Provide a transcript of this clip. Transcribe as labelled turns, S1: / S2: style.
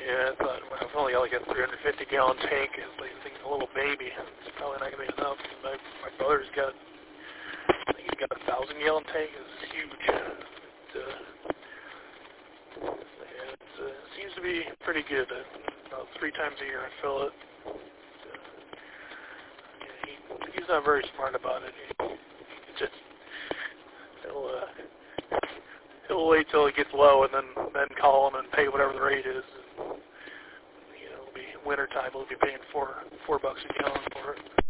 S1: Yeah, I thought, well, I've only got like a 350 gallon tank. It's like a little baby. It's probably not gonna be enough. My brother's got, I think he's got a 1,000 gallon tank. It's huge. It seems to be pretty good. About 3 times a year I fill it. He's not very smart about it. He'll wait till it gets low and then call him and pay whatever the rate is. And, it'll be winter time. We'll be paying $4 a gallon for it.